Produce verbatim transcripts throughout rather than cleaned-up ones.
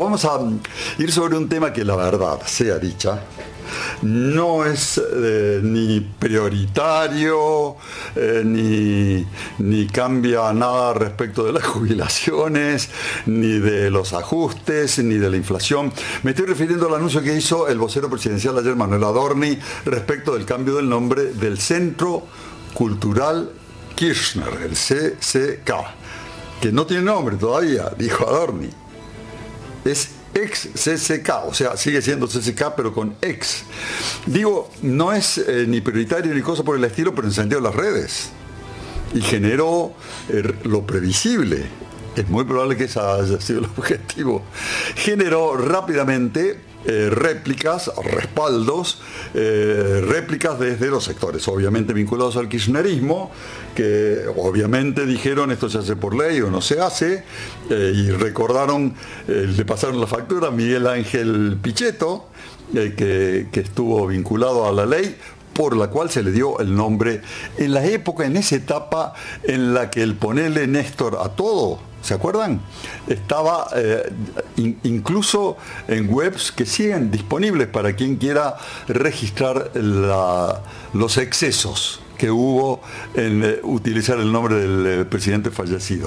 vamos a ir sobre un tema que la verdad, sea dicha, no es eh, ni prioritario, eh, ni, ni cambia nada respecto de las jubilaciones, ni de los ajustes, ni de la inflación. Me estoy refiriendo al anuncio que hizo el vocero presidencial ayer, Manuel Adorni, respecto del cambio del nombre del Centro Cultural Kirchner, el C C K, que no tiene nombre todavía, dijo Adorni. Es ex C C K, o sea, sigue siendo C C K, pero con ex. Digo, no es eh, ni prioritario ni cosa por el estilo, pero encendió las redes y generó eh, lo previsible. Es muy probable que ese haya sido el objetivo. Generó rápidamente Eh, réplicas, respaldos, eh, réplicas desde los sectores, obviamente vinculados al kirchnerismo, que obviamente dijeron esto se hace por ley o no se hace, eh, y recordaron, eh, le pasaron la factura a Miguel Ángel Pichetto, eh, que, que estuvo vinculado a la ley, por la cual se le dio el nombre en la época, en esa etapa en la que el ponerle Néstor a todo, ¿se acuerdan? Estaba eh, in, incluso en webs que siguen disponibles para quien quiera registrar la, los excesos que hubo en eh, utilizar el nombre del eh, presidente fallecido.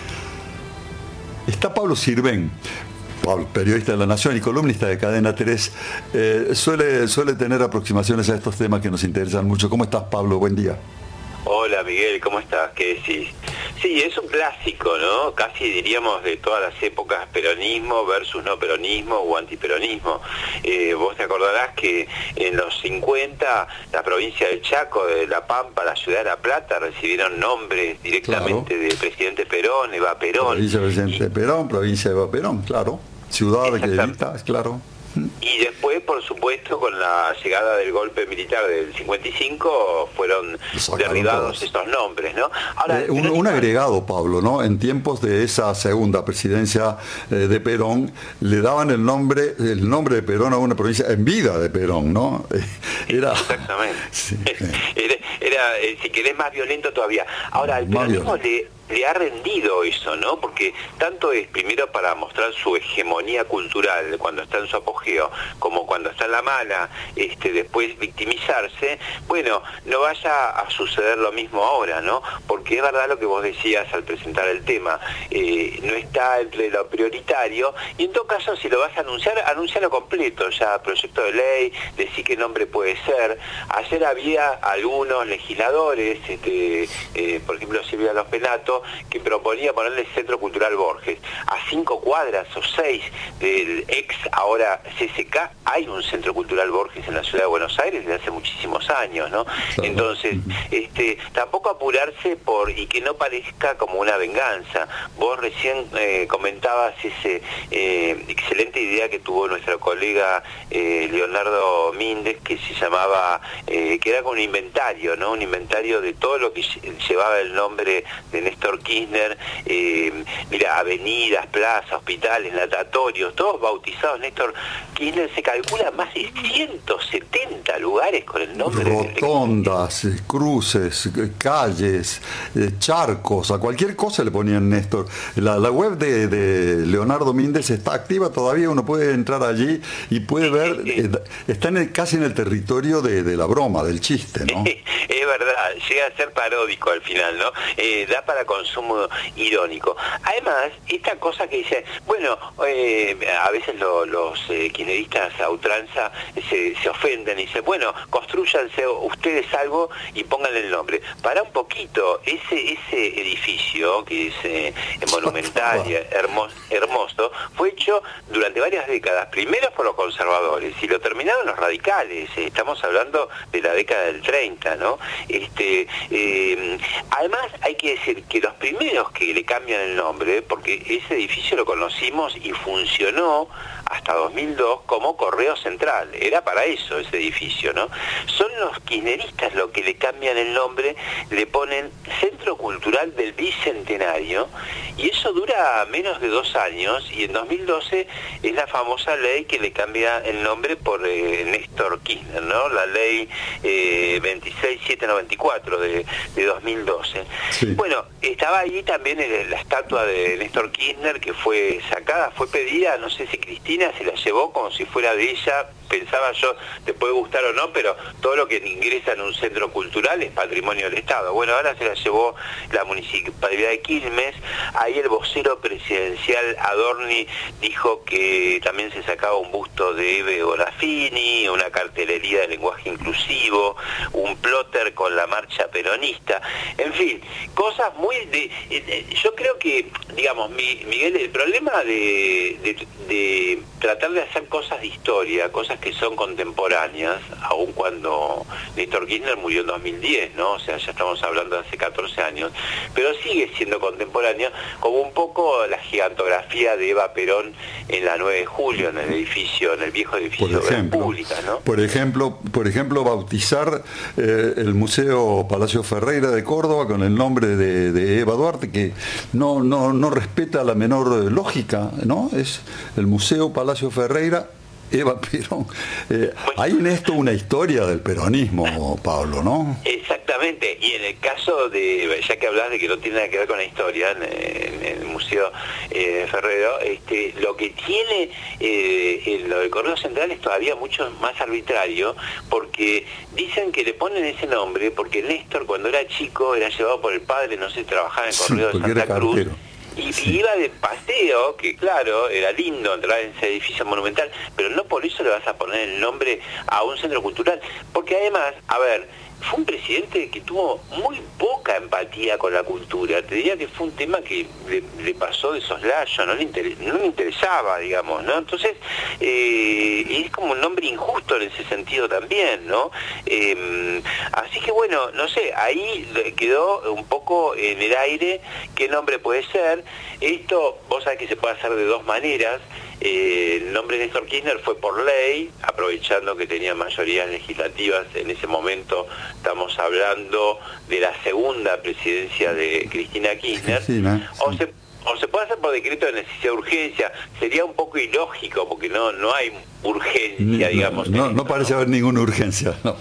Está Pablo Sirven, Pablo, periodista de La Nación y columnista de Cadena tres, eh, suele, suele tener aproximaciones a estos temas que nos interesan mucho. ¿Cómo estás, Pablo? Buen día. Hola Miguel, ¿cómo estás? ¿Qué decís? Sí, es un clásico, ¿no? Casi diríamos de todas las épocas, peronismo versus no peronismo o antiperonismo. Eh, vos te acordarás que en los cincuenta la provincia del Chaco, de La Pampa, la ciudad de La Plata recibieron nombres directamente, claro, del presidente Perón, Eva Perón. Provincia del presidente y, Perón, provincia de Eva Perón, claro. Ciudad de que editas, claro. Y después, por supuesto, con la llegada del golpe militar del cincuenta y cinco, fueron derribados todos estos nombres, ¿no? Ahora, eh, un, un agregado, Pablo, ¿no? En tiempos de esa segunda presidencia eh, de Perón, le daban el nombre el nombre de Perón a una provincia en vida de Perón, ¿no? Era, exactamente. Sí, era, era eh, si querés, más violento todavía. Ahora, el peronismo le... le ha rendido eso, ¿no? Porque tanto es primero para mostrar su hegemonía cultural cuando está en su apogeo, como cuando está en la mala, este, después victimizarse. Bueno, no vaya a suceder lo mismo ahora, ¿no? Porque es verdad lo que vos decías al presentar el tema, eh, no está entre lo prioritario, y en todo caso, si lo vas a anunciar, anuncialo completo, ya proyecto de ley, decí qué nombre puede ser. Ayer había algunos legisladores, este, eh, por ejemplo Silvia Los Penato, que proponía ponerle Centro Cultural Borges. A cinco cuadras o seis del ex ahora C C K hay un Centro Cultural Borges en la ciudad de Buenos Aires desde hace muchísimos años, ¿no? Entonces, este, tampoco apurarse por y que no parezca como una venganza. Vos recién eh, comentabas ese eh, excelente idea que tuvo nuestra colega eh, Leonardo Míndez, que se llamaba, eh, que era como un inventario, ¿no? Un inventario de todo lo que llevaba el nombre de Néstor Kirchner, eh, mira, avenidas, plazas, hospitales, natatorios, todos bautizados Néstor Kirchner. Se calcula más de ciento setenta lugares con el nombre. Rotondas, de... cruces, calles, charcos, a cualquier cosa le ponían Néstor. La, la web de, de Leonardo Míndez está activa todavía, uno puede entrar allí y puede sí, ver, sí, sí. Eh, está en el, casi en el territorio de, de la broma, del chiste, ¿no? Es verdad, llega a ser paródico al final, ¿no? Eh, da para consumo irónico. Además, esta cosa que dice, bueno, eh, a veces lo, los eh, kirchneristas a ultranza se, se ofenden y dicen, bueno, construyanse ustedes algo y pónganle el nombre. Para un poquito, ese ese edificio, que es eh, monumental y hermoso, hermoso, fue hecho durante varias décadas, primero por los conservadores y lo terminaron los radicales. Estamos hablando de la década del treinta, ¿no? Este, eh, además, hay que decir que los primeros que le cambian el nombre, porque ese edificio lo conocimos y funcionó hasta dos mil dos como Correo Central, era para eso ese edificio, ¿no? Son son los kirchneristas los que le cambian el nombre, le ponen Centro Cultural del Bicentenario, y eso dura menos de dos años, y en dos mil doce es la famosa ley que le cambia el nombre por eh, Néstor Kirchner, ¿no? La ley eh, veintiséis mil setecientos noventa y cuatro de, de dos mil doce. Sí. Bueno, estaba ahí también el, la estatua de Néstor Kirchner, que fue sacada, fue pedida, no sé si Cristina se la llevó como si fuera de ella. Pensaba yo, te puede gustar o no, pero todo lo que ingresa en un centro cultural es patrimonio del Estado. Bueno, ahora se la llevó la Municipalidad de Quilmes. Ahí el vocero presidencial Adorni dijo que también se sacaba un busto de Eve Bonafini, una cartelería de lenguaje inclusivo, un plotter con la marcha peronista, en fin, cosas muy... de, de yo creo que, digamos, Miguel, el problema de, de, de tratar de hacer cosas de historia, cosas que son contemporáneas, aun cuando Néstor Kirchner murió en dos mil diez, ¿no? O sea, ya estamos hablando de hace catorce años, pero sigue siendo contemporáneo, como un poco la gigantografía de Eva Perón en la nueve de julio, en el edificio, en el viejo edificio de la República, ¿no? Por ejemplo, por ejemplo bautizar eh, el Museo Palacio Ferreira de Córdoba con el nombre de, de Eva Duarte, que no, no, no respeta la menor lógica, ¿no? Es el Museo Palacio Ferreira Eva Perón. Eh, bueno, hay en esto una historia del peronismo, Pablo, ¿no? Exactamente, y en el caso de, ya que hablas de que no tiene nada que ver con la historia, en, en el Museo eh, Ferrero, este, lo que tiene eh, en lo del Correo Central es todavía mucho más arbitrario, porque dicen que le ponen ese nombre porque Néstor, cuando era chico, era llevado por el padre, no sé, trabajaba en el Correo sí, de Santa Cruz. Cartero. Y sí. Iba de paseo, que claro, era lindo entrar en ese edificio monumental, pero no por eso le vas a poner el nombre a un centro cultural, porque además, a ver, fue un presidente que tuvo muy poca empatía con la cultura. Te diría que fue un tema que le, le pasó de soslayo, no le, inter, no le interesaba, digamos, ¿no? Entonces, eh, es como un nombre injusto en ese sentido también, ¿no? Eh, así que bueno, no sé, ahí quedó un poco en el aire qué nombre puede ser. Esto, vos sabés que se puede hacer de dos maneras. Eh, el nombre de Néstor Kirchner fue por ley, aprovechando que tenía mayorías legislativas en ese momento. Estamos hablando de la segunda presidencia de Cristina Kirchner. Sí, ¿no? Sí. O se, o se puede hacer por decreto de necesidad de urgencia. Sería un poco ilógico porque no, no hay urgencia, no, digamos. No, no, no parece haber ninguna urgencia, no.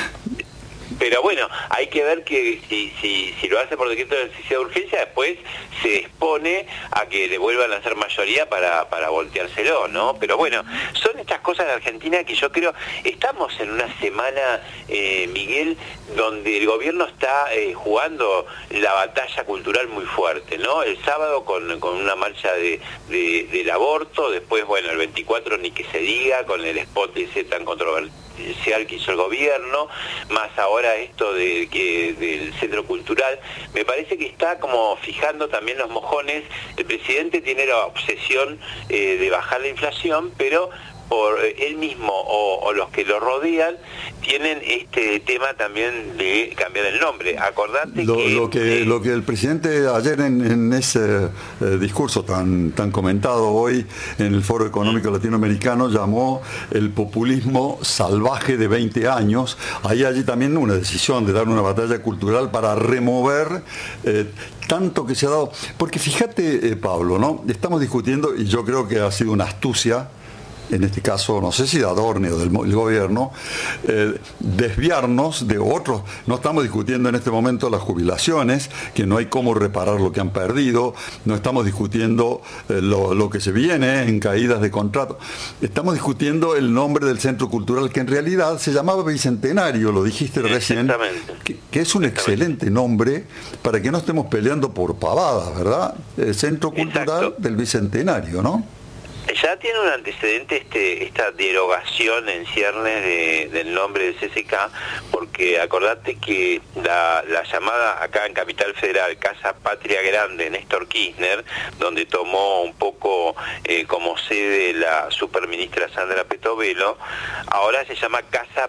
Pero bueno, hay que ver que si, si, si lo hace por decreto de necesidad de urgencia, después se expone a que le vuelvan a hacer mayoría para, para volteárselo, ¿no? Pero bueno, son estas cosas de Argentina que yo creo, estamos en una semana, eh, Miguel, donde el gobierno está eh, jugando la batalla cultural muy fuerte, ¿no? El sábado con, con una marcha de, de, del aborto, después, bueno, el veinticuatro ni que se diga, con el spot ese tan controvertido que hizo el gobierno, más ahora esto de que del centro cultural, me parece que está como fijando también los mojones. El presidente tiene la obsesión eh, de bajar la inflación, pero por él mismo o, o los que lo rodean tienen este tema también de cambiar el nombre. Acordate lo, que, lo que... Lo que el presidente ayer en, en ese eh, discurso tan, tan comentado hoy en el Foro Económico Latinoamericano llamó el populismo salvaje de veinte años. Hay allí también una decisión de dar una batalla cultural para remover eh, tanto que se ha dado. Porque fíjate, eh, Pablo, ¿no? Estamos discutiendo, y yo creo que ha sido una astucia, en este caso, no sé si de Adorni o del, del gobierno, eh, desviarnos de otros. No estamos discutiendo en este momento las jubilaciones, que no hay cómo reparar lo que han perdido, no estamos discutiendo eh, lo, lo que se viene en caídas de contrato, estamos discutiendo el nombre del centro cultural, que en realidad se llamaba Bicentenario, lo dijiste recién, que, que es un excelente nombre para que no estemos peleando por pavadas, ¿verdad? El Centro Cultural Exacto. del Bicentenario, ¿no? Ya tiene un antecedente este, esta derogación en ciernes de, del nombre del C C K, porque acordate que la, la llamada acá en Capital Federal Casa Patria Grande Néstor Kirchner, donde tomó un poco eh, como sede la superministra Sandra Petovelo, ahora se llama Casa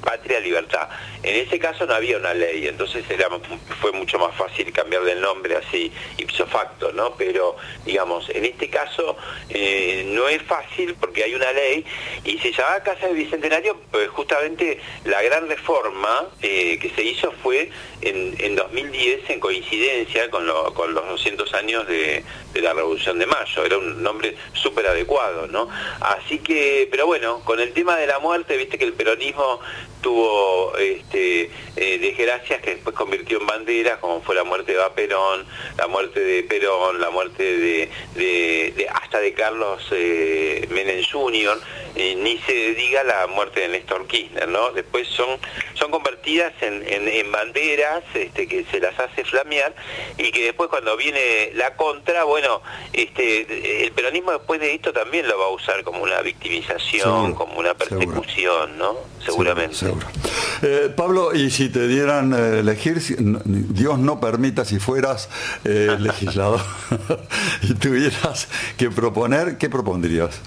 Patria Libertad. En ese caso no había una ley, entonces era, fue mucho más fácil cambiarle el nombre así, ipso facto, ¿no? Pero, digamos, en este caso eh, no es fácil porque hay una ley y se llamaba Casa del Bicentenario, pues justamente la gran reforma eh, que se hizo fue en, en dos mil diez, en coincidencia con, lo, con los doscientos años de, de la Revolución de Mayo. Era un nombre súper adecuado, ¿no? Así que, pero bueno, con el tema de la muerte, viste que el peronismo tuvo este, eh, desgracias que después convirtió en banderas, como fue la muerte de Perón, la muerte de Perón, la muerte de, de, de hasta de Carlos eh, Menem junior, eh, ni se diga la muerte de Néstor Kirchner, ¿no? Después son, son convertidas en, en, en banderas este, que se las hace flamear y que después cuando viene la contra, bueno, este, el peronismo después de esto también lo va a usar como una victimización, seguro, como una persecución, seguro. ¿no? Seguramente. Seguro, seguro. Eh, Pablo, y si te dieran eh, elegir, si, no, Dios no permita, si fueras eh, legislador y tuvieras que proponer, ¿qué propondrías?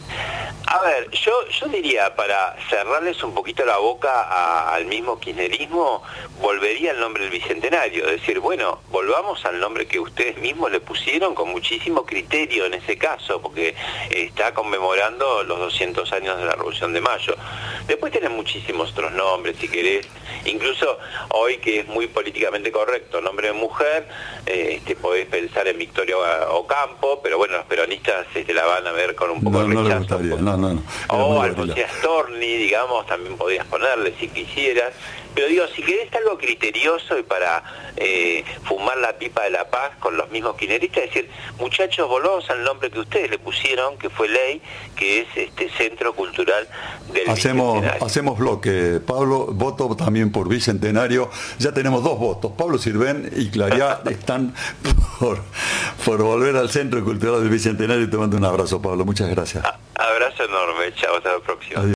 A ver, yo, yo diría, para cerrarles un poquito la boca a, al mismo kirchnerismo, volvería al nombre del Bicentenario, es decir, bueno, volvamos al nombre que ustedes mismos le pusieron con muchísimo criterio en ese caso, porque está conmemorando los doscientos años de la Revolución de Mayo. Después tienen muchísimos otros nombres, si querés, incluso hoy que es muy políticamente correcto, nombre de mujer, eh, este, podés pensar en Victoria Ocampo, pero bueno, los peronistas este, la van a ver con un poco no, de no rechazo. No, no, no. O Alfonsina Storni, digamos, también podrías ponerle si quisieras. Pero digo, si querés algo criterioso y para eh, fumar la pipa de la paz con los mismos kirchneristas, es decir, muchachos, volvamos al nombre que ustedes le pusieron, que fue ley, que es este Centro Cultural del hacemos, Bicentenario. Hacemos bloque, Pablo, voto también por Bicentenario. Ya tenemos dos votos, Pablo Sirven y Clariá están por, por volver al Centro Cultural del Bicentenario. Te mando un abrazo, Pablo, muchas gracias. Abrazo enorme, chao, hasta la próxima. Adiós.